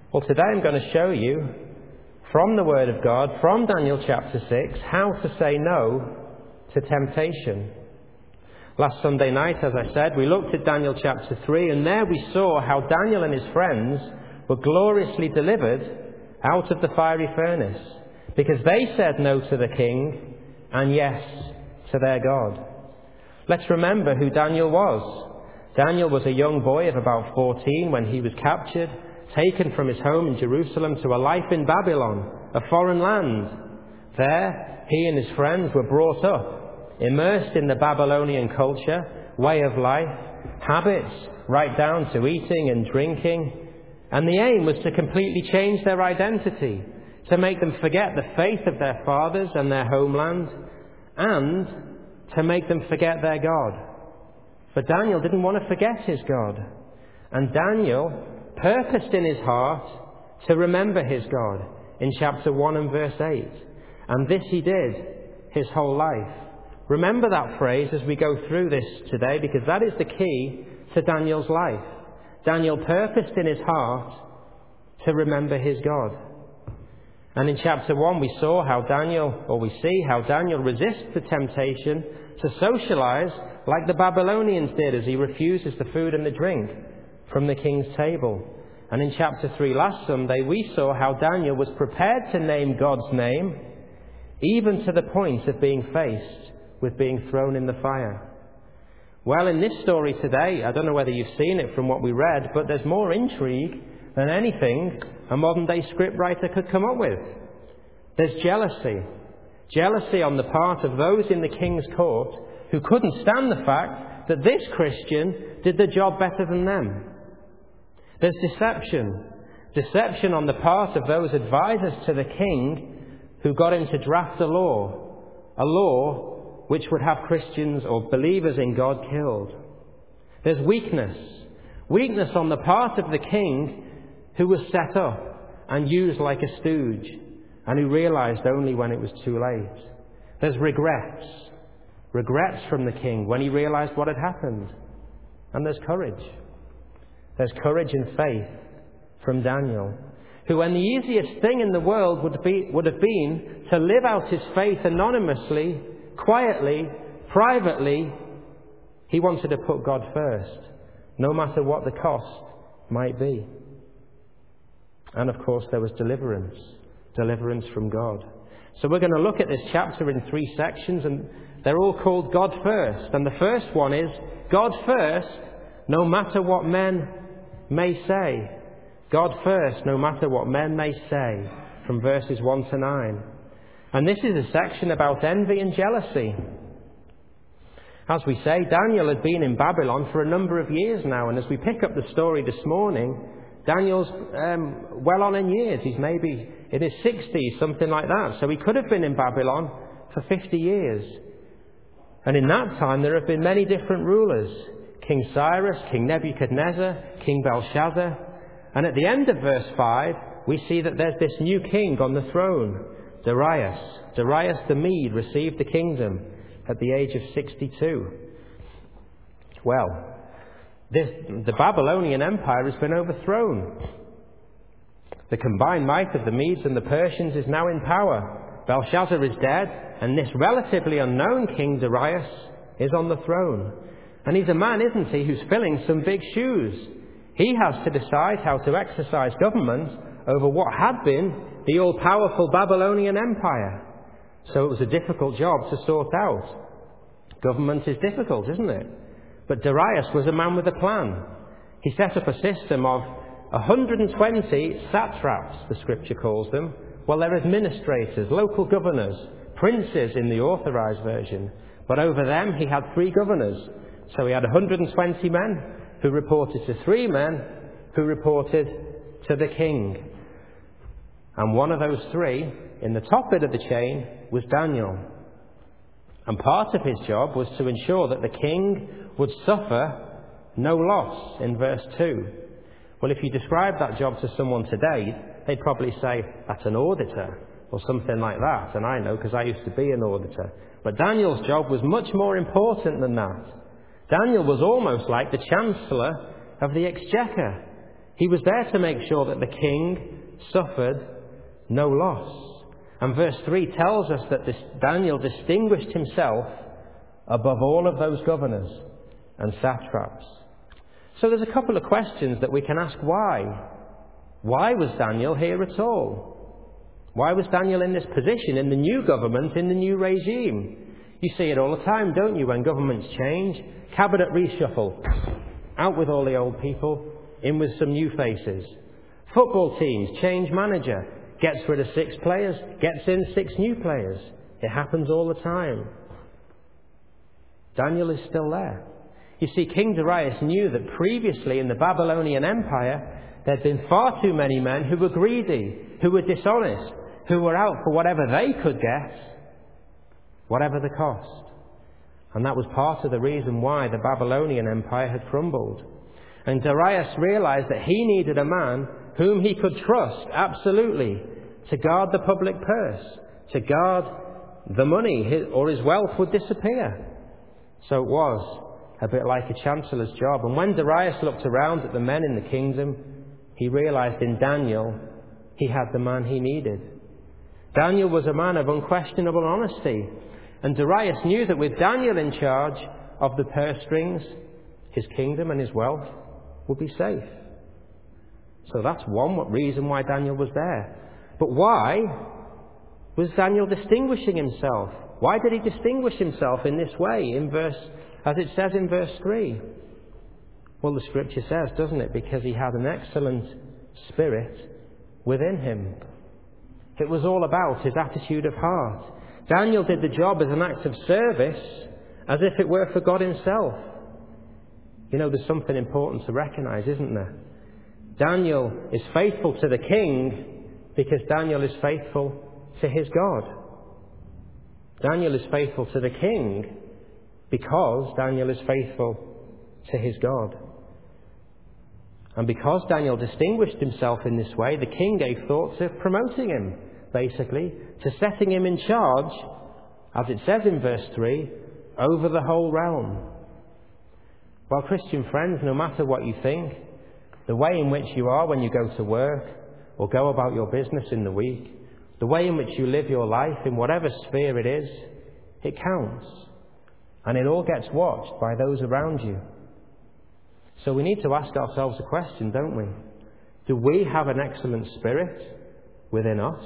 Well, today I'm going to show you from the Word of God, from Daniel chapter 6, how to say no to temptation. Last Sunday night, as I said, we looked at Daniel chapter 3, and there we saw how Daniel and his friends were gloriously delivered out of the fiery furnace, because they said no to the king and yes to their God. Let's remember who Daniel was. Daniel was a young boy of about 14 when he was captured, taken from his home in Jerusalem to a life in Babylon, a foreign land. There, he and his friends were brought up, immersed in the Babylonian culture, way of life, habits, right down to eating and drinking. And the aim was to completely change their identity, to make them forget the faith of their fathers and their homeland, and to make them forget their God. But Daniel didn't want to forget his God. And Daniel purposed in his heart to remember his God in chapter 1 and verse 8. And this he did his whole life. Remember that phrase as we go through this today, because that is the key to Daniel's life. Daniel purposed in his heart to remember his God. And in chapter 1 we see how Daniel resists the temptation to socialize like the Babylonians did as he refuses the food and the drink from the king's table. And in chapter 3 last Sunday we saw how Daniel was prepared to name God's name, even to the point of being faced with being thrown in the fire. Well, in this story today, I don't know whether you've seen it from what we read, but there's more intrigue than anything a modern-day scriptwriter could come up with. There's jealousy. Jealousy on the part of those in the king's court who couldn't stand the fact that this Christian did the job better than them. There's deception. Deception on the part of those advisors to the king who got him to draft a law which would have Christians or believers in God killed. There's weakness. Weakness on the part of the king who was set up and used like a stooge and who realized only when it was too late. There's regrets. Regrets from the king when he realized what had happened. And there's courage. There's courage and faith from Daniel, who, when the easiest thing in the world would have been to live out his faith anonymously, quietly, privately, he wanted to put God first, no matter what the cost might be. And of course there was deliverance from God. So we're going to look at this chapter in 3 sections, and they're all called God First. And the first one is God first, no matter what men may say. God first, no matter what men may say, from verses 1 to 9. And this is a section about envy and jealousy. As we say, Daniel had been in Babylon for a number of years now, and as we pick up the story this morning, Daniel's well on in years. He's maybe in his 60s, something like that. So he could have been in Babylon for 50 years. And in that time there have been many different rulers. King Cyrus, King Nebuchadnezzar, King Belshazzar. And at the end of verse 5, we see that there's this new king on the throne, Darius. Darius the Mede received the kingdom at the age of 62. Well, the Babylonian Empire has been overthrown. The combined might of the Medes and the Persians is now in power. Belshazzar is dead, and this relatively unknown king Darius is on the throne. And he's a man, isn't he, who's filling some big shoes. He has to decide how to exercise government over what had been the all-powerful Babylonian Empire. So it was a difficult job to sort out. Government is difficult, isn't it? But Darius was a man with a plan. He set up a system of 120 satraps, the scripture calls them. Well, they're administrators, local governors, princes in the authorized version. But over them he had 3 governors. So he had 120 men who reported to 3 men who reported to the king. And one of those 3, in the top bit of the chain, was Daniel. And part of his job was to ensure that the king would suffer no loss, in verse 2. Well, if you describe that job to someone today, they'd probably say, that's an auditor, or something like that. And I know, because I used to be an auditor. But Daniel's job was much more important than that. Daniel was almost like the Chancellor of the Exchequer. He was there to make sure that the king suffered no loss. And verse 3 tells us that Daniel distinguished himself above all of those governors and satraps. So there's a couple of questions that we can ask. Why? Why was Daniel here at all? Why was Daniel in this position, in the new government, in the new regime? You see it all the time, don't you, when governments change? Cabinet reshuffle. Out with all the old people, in with some new faces. Football teams change manager. Gets rid of 6 players, gets in 6 new players. It happens all the time. Daniel is still there. You see, King Darius knew that previously in the Babylonian Empire, there'd been far too many men who were greedy, who were dishonest, who were out for whatever they could get, whatever the cost. And that was part of the reason why the Babylonian Empire had crumbled. And Darius realized that he needed a man whom he could trust, absolutely, to guard the public purse, to guard the money, or his wealth would disappear. So it was a bit like a chancellor's job. And when Darius looked around at the men in the kingdom, he realized in Daniel he had the man he needed. Daniel was a man of unquestionable honesty. And Darius knew that with Daniel in charge of the purse strings, his kingdom and his wealth would be safe. So that's one reason why Daniel was there. But why was Daniel distinguishing himself? Why did he distinguish himself in this way, as it says in verse 3? Well, the scripture says, doesn't it? Because he had an excellent spirit within him. It was all about his attitude of heart. Daniel did the job as an act of service, as if it were for God himself. You know, there's something important to recognize, isn't there? Daniel is faithful to the king because Daniel is faithful to his God. Daniel is faithful to the king because Daniel is faithful to his God. And because Daniel distinguished himself in this way, the king gave thought to promoting him, basically, to setting him in charge, as it says in verse 3, over the whole realm. Well, Christian friends, no matter what you think, the way in which you are when you go to work or go about your business in the week, the way in which you live your life in whatever sphere it is, it counts. And it all gets watched by those around you. So we need to ask ourselves a question, don't we? Do we have an excellent spirit within us?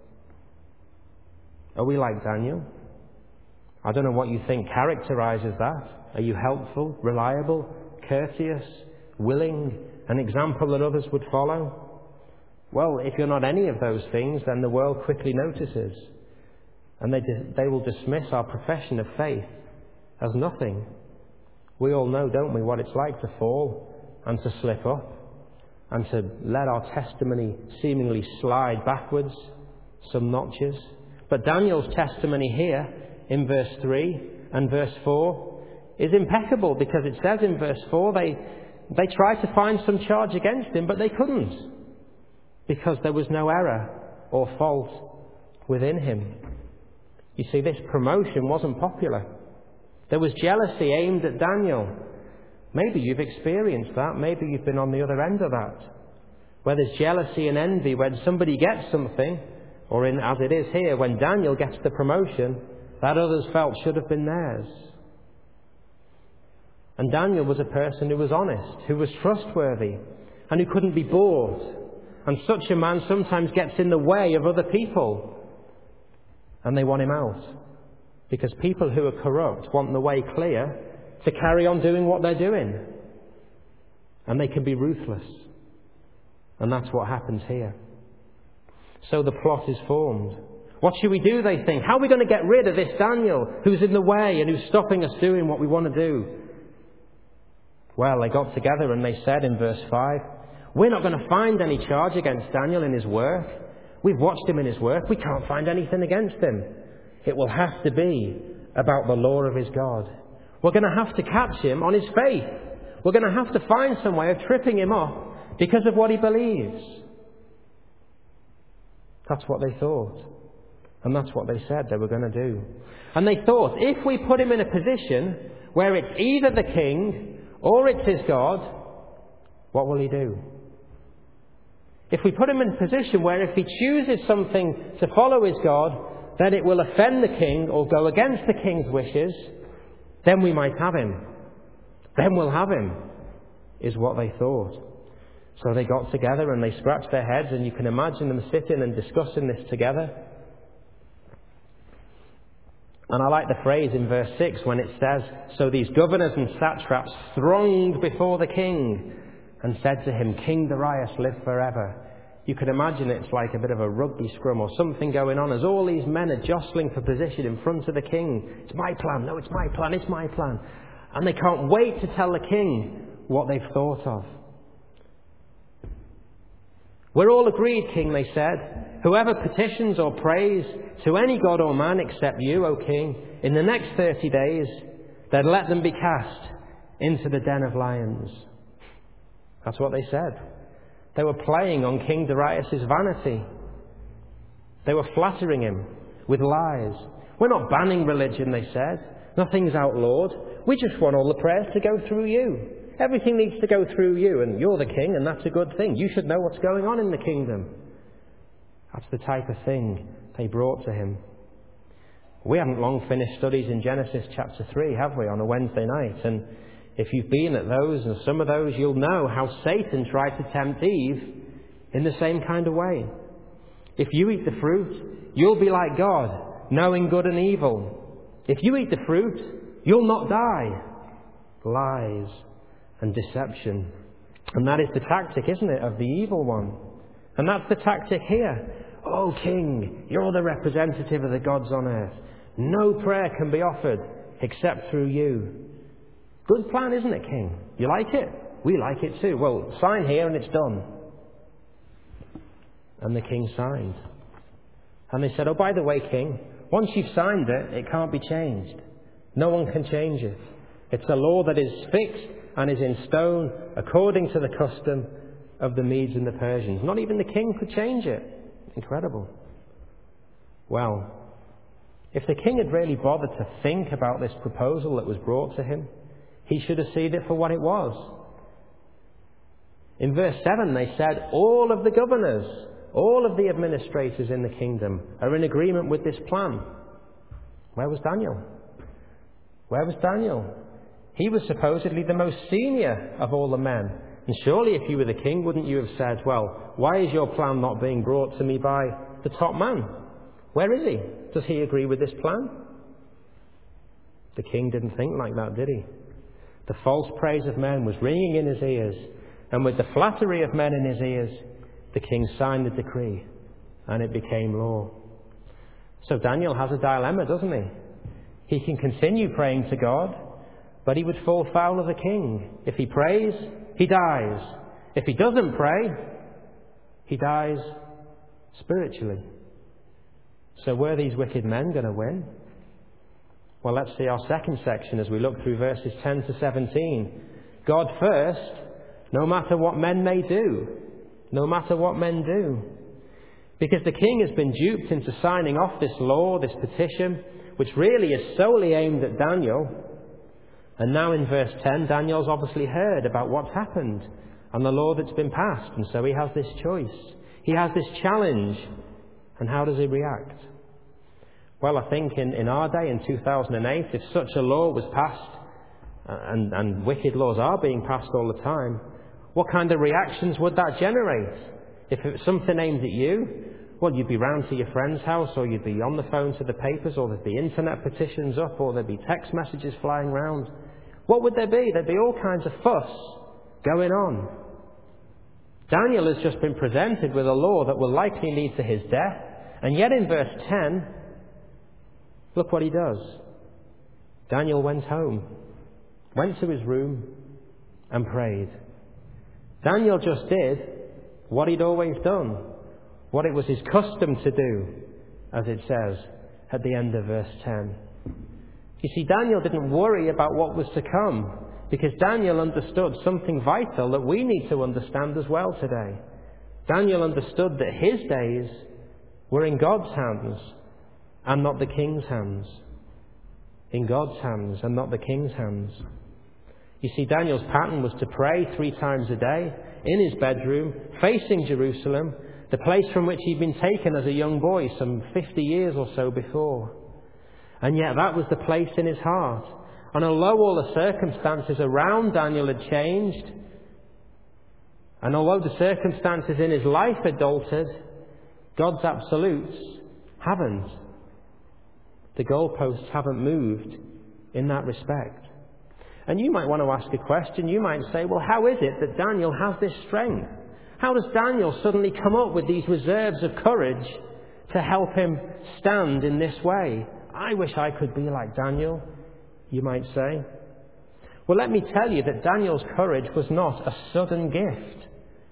Are we like Daniel? I don't know what you think characterizes that. Are you helpful, reliable, courteous, willing, an example that others would follow? Well, if you're not any of those things, then the world quickly notices. And they will dismiss our profession of faith as nothing. We all know, don't we, what it's like to fall and to slip up and to let our testimony seemingly slide backwards some notches. But Daniel's testimony here in verse 3 and verse 4 is impeccable, because it says in verse 4 they tried to find some charge against him, but they couldn't, because there was no error or fault within him. You see, this promotion wasn't popular. There was jealousy aimed at Daniel. Maybe you've experienced that. Maybe you've been on the other end of that, where there's jealousy and envy when somebody gets something, or as it is here, when Daniel gets the promotion that others felt should have been theirs. And Daniel was a person who was honest, who was trustworthy, and who couldn't be bought. And such a man sometimes gets in the way of other people, and they want him out. Because people who are corrupt want the way clear to carry on doing what they're doing. And they can be ruthless. And that's what happens here. So the plot is formed. What should we do, they think? How are we going to get rid of this Daniel who's in the way and who's stopping us doing what we want to do? Well, they got together and they said in verse 5, we're not going to find any charge against Daniel in his work. We've watched him in his work. We can't find anything against him. It will have to be about the law of his God. We're going to have to catch him on his faith. We're going to have to find some way of tripping him up because of what he believes. That's what they thought. And that's what they said they were going to do. And they thought, if we put him in a position where it's either the king or it's his God, what will he do? If we put him in a position where if he chooses something to follow his God, then it will offend the king or go against the king's wishes, then we might have him. Then we'll have him, is what they thought. So they got together and they scratched their heads, and you can imagine them sitting and discussing this together. And I like the phrase in verse 6 when it says, "So these governors and satraps thronged before the king and said to him, 'King Darius, live forever.'" You can imagine it's like a bit of a rugby scrum or something going on as all these men are jostling for position in front of the king. It's my plan. No, it's my plan. It's my plan. And they can't wait to tell the king what they've thought of. "We're all agreed, King," they said. "Whoever petitions or prays to any god or man except you, O king, in the next 30 days, then let them be cast into the den of lions." That's what they said. They were playing on King Darius' vanity. They were flattering him with lies. "We're not banning religion," they said. "Nothing's outlawed. We just want all the prayers to go through you. Everything needs to go through you, and you're the king, and that's a good thing. You should know what's going on in the kingdom." That's the type of thing they brought to him. We haven't long finished studies in Genesis chapter 3, have we, on a Wednesday night? And if you've been at those, and some of those, you'll know how Satan tried to tempt Eve in the same kind of way. If you eat the fruit, you'll be like God, knowing good and evil. If you eat the fruit, you'll not die. Lies and deception. And that is the tactic, isn't it, of the evil one? And that's the tactic here. "Oh, king, you're the representative of the gods on earth. No prayer can be offered except through you." Good plan, isn't it, king? You like it? We like it too. Well, sign here and it's done. And the king signed. And they said, "Oh, by the way, king, once you've signed it, it can't be changed. No one can change it. It's a law that is fixed and is in stone according to the custom of the Medes and the Persians." Not even the king could change it. Incredible. Well, if the king had really bothered to think about this proposal that was brought to him, he should have seen it for what it was. In verse 7 they said, "All of the governors, all of the administrators in the kingdom are in agreement with this plan." Where was Daniel? Where was Daniel? He was supposedly the most senior of all the men. And surely if you were the king, wouldn't you have said, "Well, why is your plan not being brought to me by the top man? Where is he? Does he agree with this plan?" The king didn't think like that, did he? The false praise of men was ringing in his ears. And with the flattery of men in his ears, the king signed the decree. And it became law. So Daniel has a dilemma, doesn't he? He can continue praying to God, but he would fall foul of the king. If he prays, he dies. If he doesn't pray, he dies spiritually. So were these wicked men going to win? Well, let's see our second section as we look through verses 10 to 17. God first, no matter what men may do. No matter what men do. Because the king has been duped into signing off this law, this petition, which really is solely aimed at Daniel. And now in verse 10, Daniel's obviously heard about what's happened and the law that's been passed. And so he has this choice. He has this challenge. And how does he react? Well, I think in our day, in 2008, if such a law was passed, and wicked laws are being passed all the time, what kind of reactions would that generate? If it was something aimed at you, well, you'd be round to your friend's house, or you'd be on the phone to the papers, or there'd be internet petitions up, or there'd be text messages flying round. What would there be? There'd be all kinds of fuss going on. Daniel has just been presented with a law that will likely lead to his death, and yet in verse 10, look what he does. Daniel went home, went to his room, and prayed. Daniel just did what he'd always done, what it was his custom to do, as it says at the end of verse 10. You see, Daniel didn't worry about what was to come, because Daniel understood something vital that we need to understand as well today. Daniel understood that his days were in God's hands and not the king's hands. In God's hands and not the king's hands. You see, Daniel's pattern was to pray 3 times a day in his bedroom, facing Jerusalem, the place from which he'd been taken as a young boy some 50 years or so before. And yet that was the place in his heart. And although all the circumstances around Daniel had changed, and although the circumstances in his life had altered, God's absolutes haven't. The goalposts haven't moved in that respect. And you might want to ask a question. You might say, well, how is it that Daniel has this strength? How does Daniel suddenly come up with these reserves of courage to help him stand in this way? I wish I could be like Daniel, you might say. Well, let me tell you that Daniel's courage was not a sudden gift.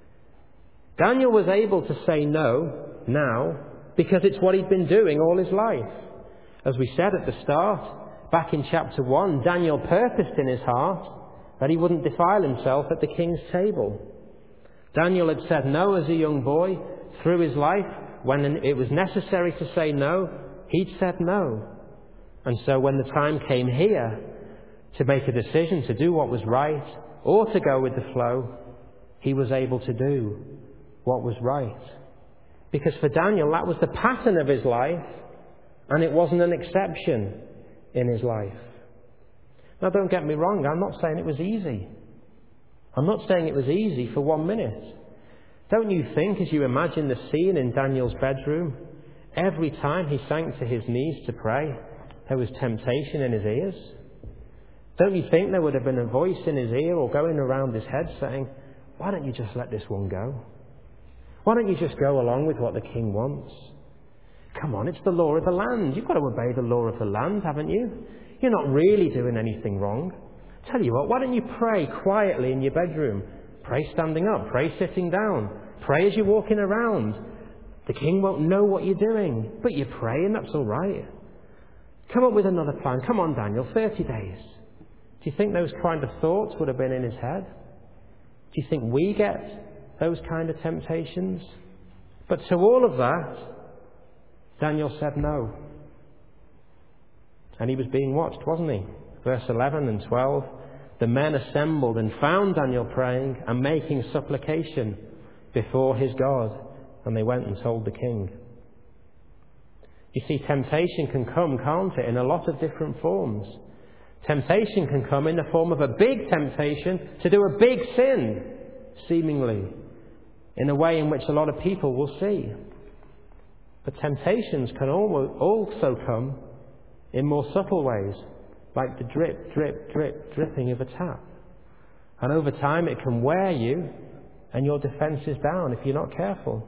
Daniel was able to say no now because it's what he'd been doing all his life. As we said at the start, back in chapter 1, Daniel purposed in his heart that he wouldn't defile himself at the king's table. Daniel had said no as a young boy. Through his life, when it was necessary to say no, he'd said no. And so when the time came here to make a decision to do what was right or to go with the flow, he was able to do what was right. Because for Daniel, that was the pattern of his life, and it wasn't an exception in his life. Now, don't get me wrong, I'm not saying it was easy. I'm not saying it was easy for 1 minute. Don't you think, as you imagine the scene in Daniel's bedroom, every time he sank to his knees to pray, there was temptation in his ears? Don't you think there would have been a voice in his ear or going around his head saying, why don't you just let this one go? Why don't you just go along with what the king wants? Come on, it's the law of the land. You've got to obey the law of the land, haven't you? You're not really doing anything wrong. Tell you what, why don't you pray quietly in your bedroom? Pray standing up, pray sitting down, pray as you're walking around. The king won't know what you're doing, but you pray and that's all right. Come up with another plan. Come on, Daniel, 30 days. Do you think those kind of thoughts would have been in his head? Do you think we get those kind of temptations? But to all of that, Daniel said no. And he was being watched, wasn't he? Verse 11 and 12, the men assembled and found Daniel praying and making supplication before his God. And they went and told the king. You see, temptation can come, can't it, in a lot of different forms. Temptation can come in the form of a big temptation to do a big sin, seemingly, in a way in which a lot of people will see. But temptations can also come in more subtle ways, like the drip, drip, drip, dripping of a tap. And over time it can wear you and your defence is down if you're not careful.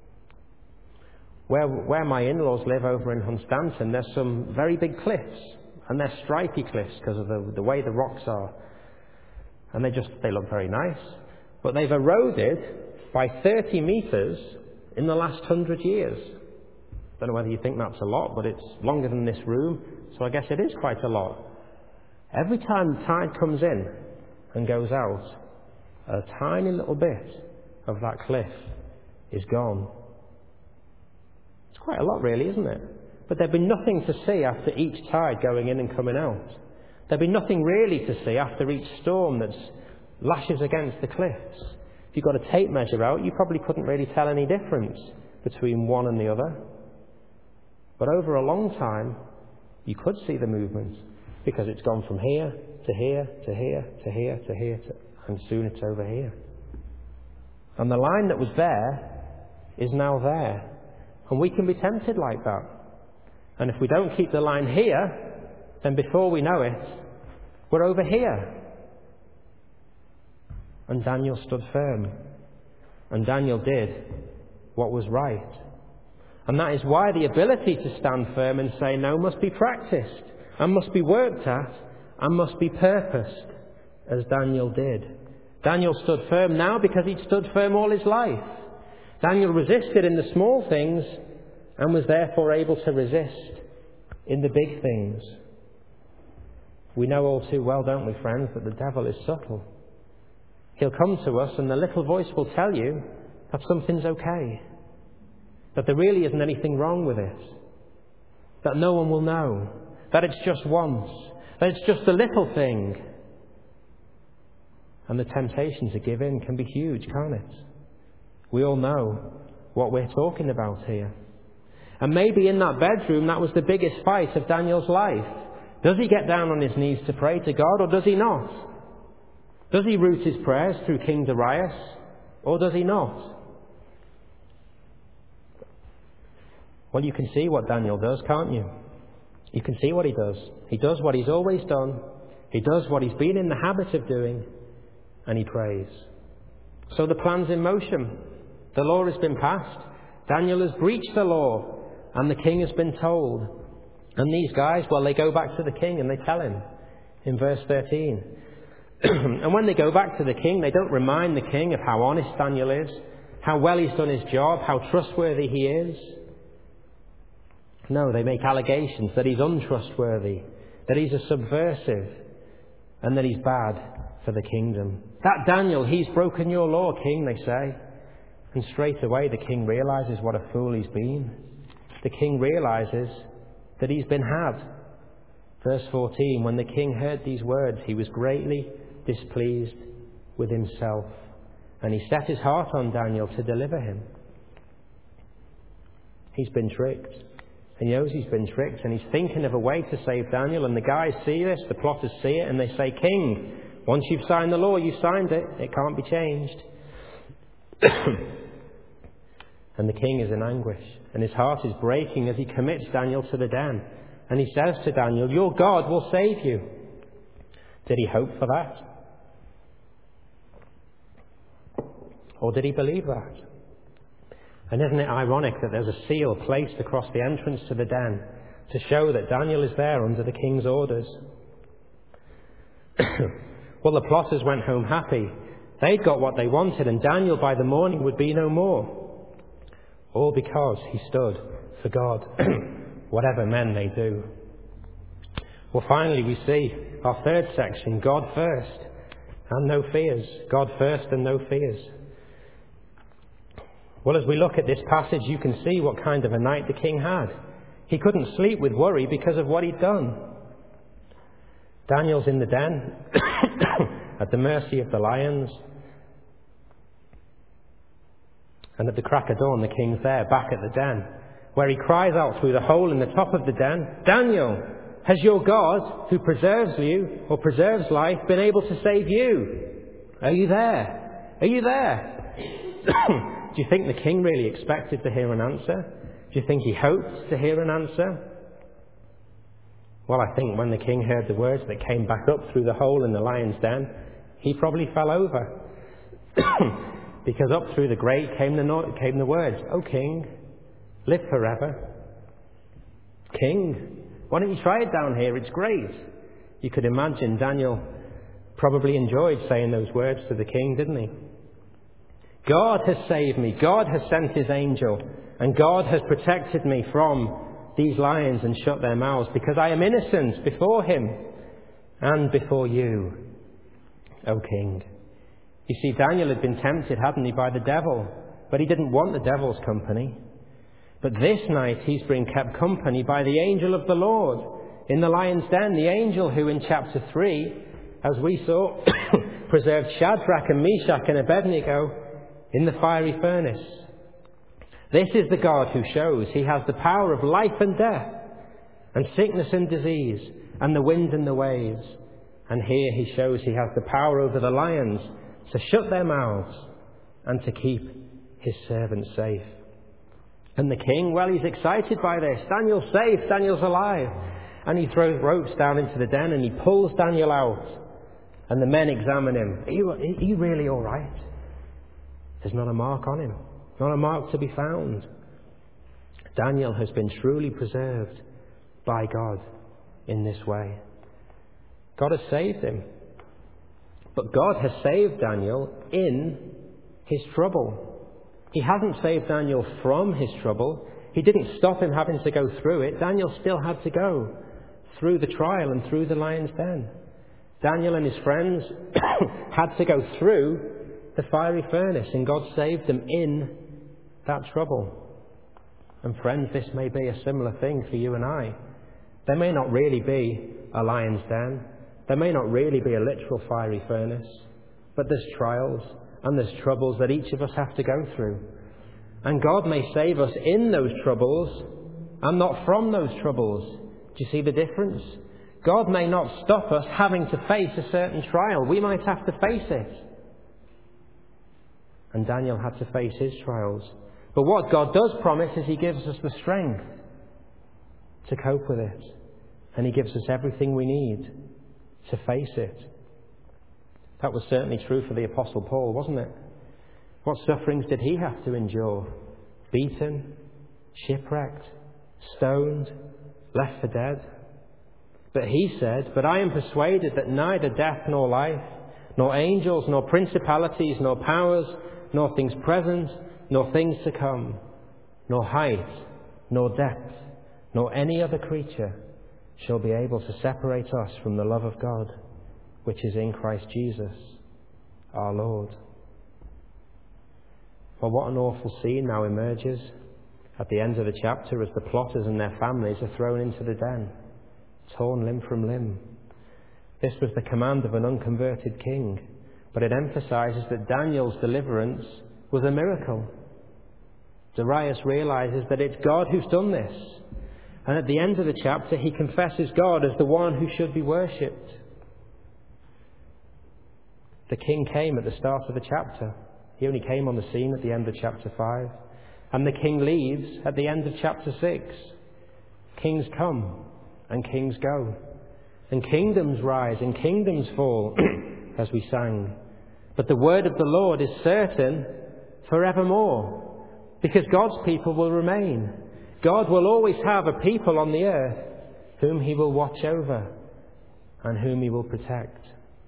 Where my in-laws live over in Hunstanton, there's some very big cliffs, and they're stripy cliffs because of the way the rocks are. And they look very nice. But they've eroded by 30 metres in the last 100 years. Don't know whether you think that's a lot, but it's longer than this room, so I guess it is quite a lot. Every time the tide comes in and goes out, a tiny little bit of that cliff is gone. It's quite a lot, really, isn't it? But there'd be nothing to see after each tide going in and coming out. There'd be nothing really to see after each storm that lashes against the cliffs. If you got a tape measure out, you probably couldn't really tell any difference between one and the other. But over a long time, you could see the movement, because it's gone from here to here to here to here to here, and soon it's over here. And the line that was there is now there. And we can be tempted like that. And if we don't keep the line here, then before we know it, we're over here. And Daniel stood firm. And Daniel did what was right. And that is why the ability to stand firm and say no must be practiced, and must be worked at, and must be purposed, as Daniel did. Daniel stood firm now because he'd stood firm all his life. Daniel resisted in the small things and was therefore able to resist in the big things. We know all too well, don't we, friends, that the devil is subtle. He'll come to us and the little voice will tell you that something's okay, that there really isn't anything wrong with it, that no one will know, that it's just once, that it's just a little thing. And the temptation to give in can be huge, can't it? We all know what we're talking about here. And maybe in that bedroom, that was the biggest fight of Daniel's life. Does he get down on his knees to pray to God, or does he not? Does he root his prayers through King Darius, or does he not? Well, you can see what Daniel does, can't you? You can see what he does. He does what he's always done. He does what he's been in the habit of doing, and he prays. So the plan's in motion. The law has been passed. Daniel has breached the law, and the king has been told. And these guys, well, they go back to the king and they tell him in verse 13. And when they go back to the king, they don't remind the king of how honest Daniel is, how well he's done his job, how trustworthy he is. No, they make allegations that he's untrustworthy, that he's a subversive, and that he's bad for the kingdom. That Daniel, he's broken your law, king, they say. And straight away the king realizes what a fool he's been. The king realizes that he's been had. Verse 14, when the king heard these words, he was greatly displeased with himself, and he set his heart on Daniel to deliver him. He's been tricked. And he knows he's been tricked, and he's thinking of a way to save Daniel. And the guys see this, the plotters see it, and they say, King, once you've signed the law, you've signed it. It can't be changed. And the king is in anguish, and his heart is breaking as he commits Daniel to the den. And he says to Daniel, your God will save you. Did he hope for that? Or did he believe that? And isn't it ironic that there's a seal placed across the entrance to the den to show that Daniel is there under the king's orders? Well, the plotters went home happy. They'd got what they wanted, and Daniel by the morning would be no more. All because he stood for God, whatever men may do. Well, finally we see our third section, God first and no fears. God first and no fears. Well, as we look at this passage, you can see what kind of a night the king had. He couldn't sleep with worry because of what he'd done. Daniel's in the den, at the mercy of the lions. And at the crack of dawn, the king's there, back at the den, where he cries out through the hole in the top of the den, Daniel, has your God, who preserves you, or preserves life, been able to save you? Are you there? Are you there? Do you think the king really expected to hear an answer? Do you think he hoped to hear an answer? Well, I think when the king heard the words that came back up through the hole in the lion's den, he probably fell over. Because up through the grate came the words, O king, live forever. King, why don't you try it down here? It's great. You could imagine Daniel probably enjoyed saying those words to the king, didn't he? God has saved me. God has sent his angel. And God has protected me from these lions and shut their mouths, because I am innocent before him and before you, O king. You see, Daniel had been tempted, hadn't he, by the devil, but he didn't want the devil's company. But this night he's been kept company by the angel of the Lord in the lion's den, the angel who in chapter 3, as we saw, preserved Shadrach and Meshach and Abednego in the fiery furnace. This is the God who shows he has the power of life and death, and sickness and disease, and the wind and the waves. And here he shows he has the power over the lions to shut their mouths and to keep his servants safe. And the king, well, he's excited by this. Daniel's safe, Daniel's alive. And he throws ropes down into the den and he pulls Daniel out. And the men examine him. Are you really all right? There's not a mark on him. Not a mark to be found. Daniel has been truly preserved by God in this way. God has saved him. But God has saved Daniel in his trouble. He hasn't saved Daniel from his trouble. He didn't stop him having to go through it. Daniel still had to go through the trial and through the lion's den. Daniel and his friends had to go through the fiery furnace, and God saved them in that trouble. And friends, this may be a similar thing for you and I. There may not really be a lion's den. There may not really be a literal fiery furnace. But there's trials and there's troubles that each of us have to go through. And God may save us in those troubles and not from those troubles. Do you see the difference? God may not stop us having to face a certain trial. We might have to face it. And Daniel had to face his trials. But what God does promise is He gives us the strength to cope with it. And He gives us everything we need to face it. That was certainly true for the Apostle Paul, wasn't it? What sufferings did he have to endure? Beaten, shipwrecked, stoned, left for dead. But he said, "But I am persuaded that neither death nor life, nor angels, nor principalities, nor powers, nor things present, nor things to come, nor height, nor depth, nor any other creature shall be able to separate us from the love of God, which is in Christ Jesus, our Lord." Well, what an awful scene now emerges at the end of the chapter as the plotters and their families are thrown into the den, torn limb from limb. This was the command of an unconverted king, but it emphasizes that Daniel's deliverance was a miracle. Darius realizes that it's God who's done this. And at the end of the chapter, he confesses God as the one who should be worshipped. The king came at the start of the chapter. He only came on the scene at the end of chapter 5. And the king leaves at the end of chapter 6. Kings come and kings go. And kingdoms rise and kingdoms fall, as we sang. But the word of the Lord is certain forevermore, because God's people will remain. God will always have a people on the earth whom He will watch over and whom He will protect.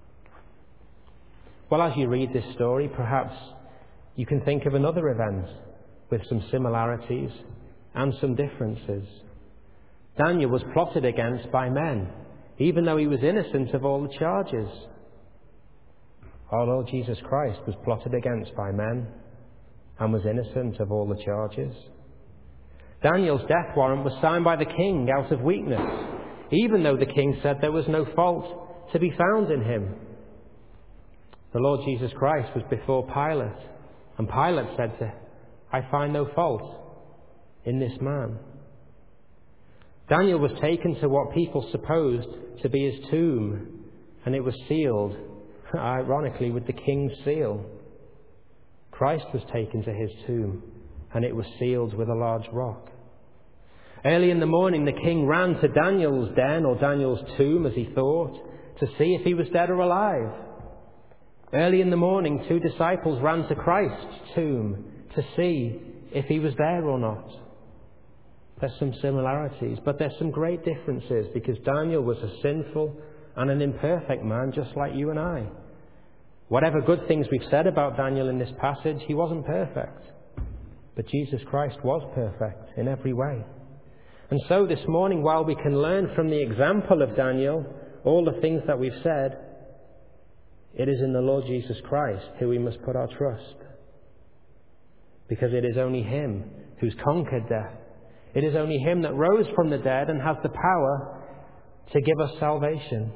Well, as you read this story, perhaps you can think of another event with some similarities and some differences. Daniel was plotted against by men, even though he was innocent of all the charges. Our Lord Jesus Christ was plotted against by men and was innocent of all the charges. Daniel's death warrant was signed by the king out of weakness, even though the king said there was no fault to be found in him. The Lord Jesus Christ was before Pilate, and Pilate said to him, "I find no fault in this man." Daniel was taken to what people supposed to be his tomb, and it was sealed, ironically, with the king's seal. Christ was taken to his tomb, and it was sealed with a large rock. Early in the morning, the king ran to Daniel's den, or Daniel's tomb, as he thought, to see if he was dead or alive. Early in the morning, 2 disciples ran to Christ's tomb to see if he was there or not. There's some similarities, but there's some great differences, because Daniel was a sinful and an imperfect man just like you and I. Whatever good things we've said about Daniel in this passage, he wasn't perfect. But Jesus Christ was perfect in every way. And so this morning, while we can learn from the example of Daniel all the things that we've said, it is in the Lord Jesus Christ who we must put our trust. Because it is only Him who's conquered death. It is only Him that rose from the dead and has the power to give us salvation.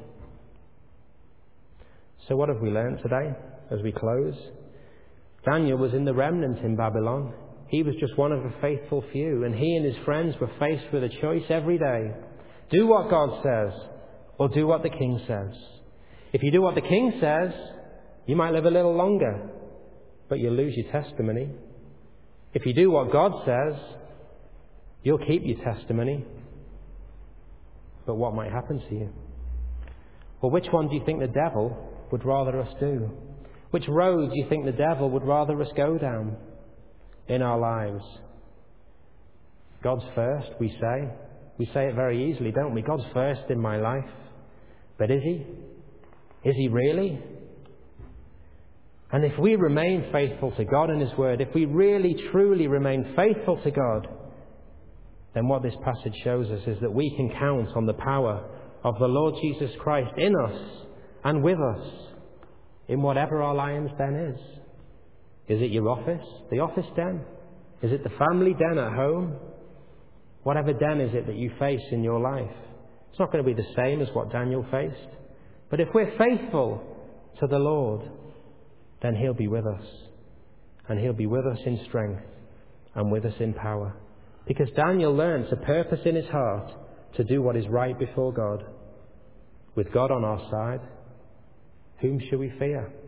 So what have we learned today as we close? Daniel was in the remnant in Babylon. He was just one of a faithful few, and he and his friends were faced with a choice every day. Do what God says, or do what the king says. If you do what the king says, you might live a little longer, but you'll lose your testimony. If you do what God says, you'll keep your testimony. But what might happen to you? Well, which one do you think the devil would rather us do? Which road do you think the devil would rather us go down in our lives? God's first, we say. We say it very easily, don't we? God's first in my life. But is He? Is He really? And if we remain faithful to God and His Word, if we really, truly remain faithful to God, then what this passage shows us is that we can count on the power of the Lord Jesus Christ in us and with us in whatever our lion's den is. Is it your office? The office den? Is it the family den at home? Whatever den is it that you face in your life? It's not going to be the same as what Daniel faced. But if we're faithful to the Lord, then He'll be with us. And He'll be with us in strength and with us in power. Because Daniel learns a purpose in his heart to do what is right before God. With God on our side, whom shall we fear?